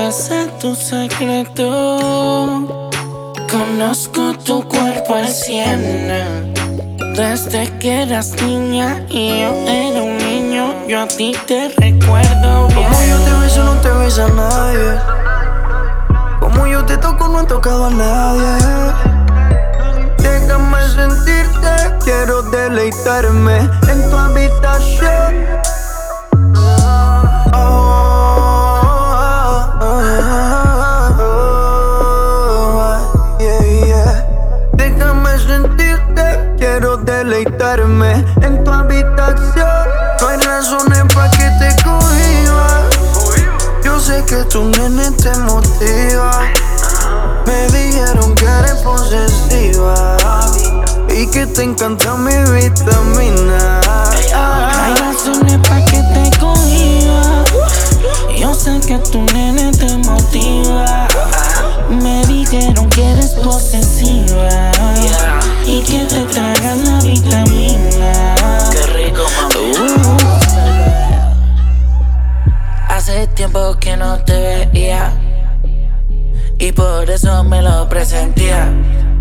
me sé tu secreto. Conozco tu cuerpo al 100. Desde que eras niña y yo era un niño, yo a ti te recuerdo bien. Como yo te beso no te besa nadie. Como yo te toco no he tocado a nadie. Déjame sentirte, quiero deleitarme en tu habitación. Déjame sentirte, quiero deleitarme en tu habitación. No hay razones pa' que te cohiba. Yo sé que tu nene te motiva. Me dijeron que eres posesiva y que te encanta mi vitamina. Hay razones pa' que te cohiba. Yo sé que tu nene te motiva. Me dijeron que eres posesiva y que te tragan la vitamina. Qué rico, mami. Hace tiempo que no te veía y por eso me lo presentía.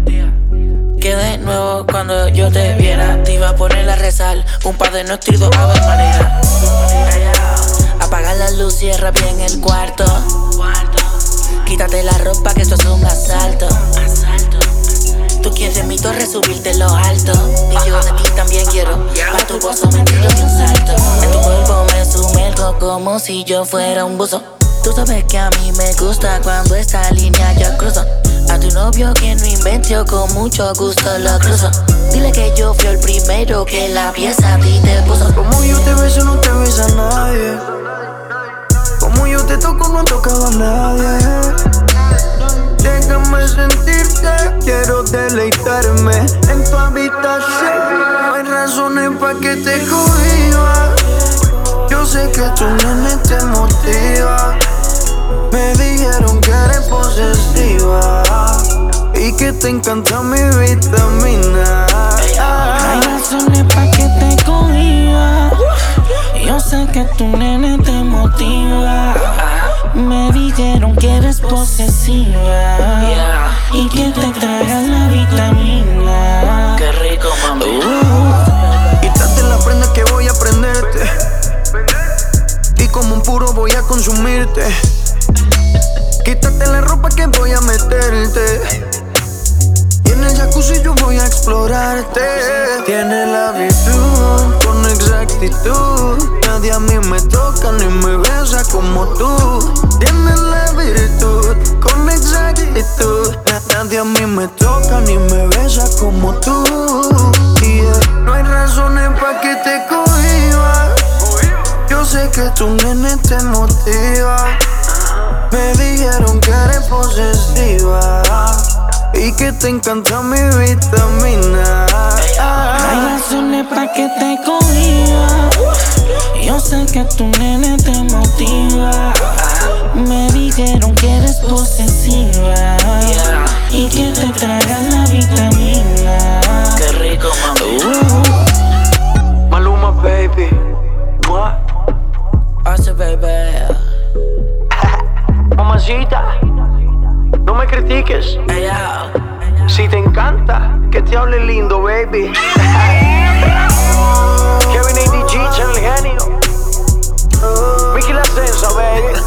Que de nuevo cuando yo te viera te iba a poner a rezar un par de nuestros y dos Ave María. Apaga la luz, cierra bien el cuarto. Quítate la ropa que esto es un asalto. Tú quieres de mi torre subirte lo alto y yo de ti también quiero. Pa' tu pozo me tiro de un salto. En tu cuerpo me sumerjo como si yo fuera un buzo. Tú sabes que a mí me gusta cuando esta línea yo cruzo. A tu novio que no inventó, con mucho gusto lo cruzo. Dile que yo fui el primero que la pieza a ti te puso. Como yo te beso no te besa nadie. Como yo te toco no he tocado a nadie. Déjame sentirte, quiero deleitarme en tu habitación. No hay razones pa' que te cohiba. Yo sé que tu nene te motiva. Me dijeron que eres posesiva y que te encanta mi vitamina. Hay razones pa' que te cohiba. Yo sé que tu nene te motiva. Me dijeron que eres posesiva y que te tragan la vitamina. Qué rico, mami. Quítate la prenda que voy a prenderte y como un puro voy a consumirte. Quítate la ropa que voy a meterte y en el jacuzzi yo voy a explorarte. Tienes la virtud con exactitud. Nadie a mí me toca ni me besa como tú. Tienes la virtud con exactitud. Nadie a mí me toca ni me besa como tú. No hay razones pa' que te cohiba. Yo sé que tu nene te motiva. Me dijeron que eres posesiva y que te encanta mi vitamina. Hay razones pa' que te cohiba. Yo sé que tu nene te motiva. Me dijeron que eres posesiva y que te tragan la vitamina. Qué rico, mami. Maluma, baby. Hace, baby. Mamacita, no me critiques. Ella. Si te encanta, que te hable lindo, baby. Kevin ADG, el genio. Mickey La Senza, baby.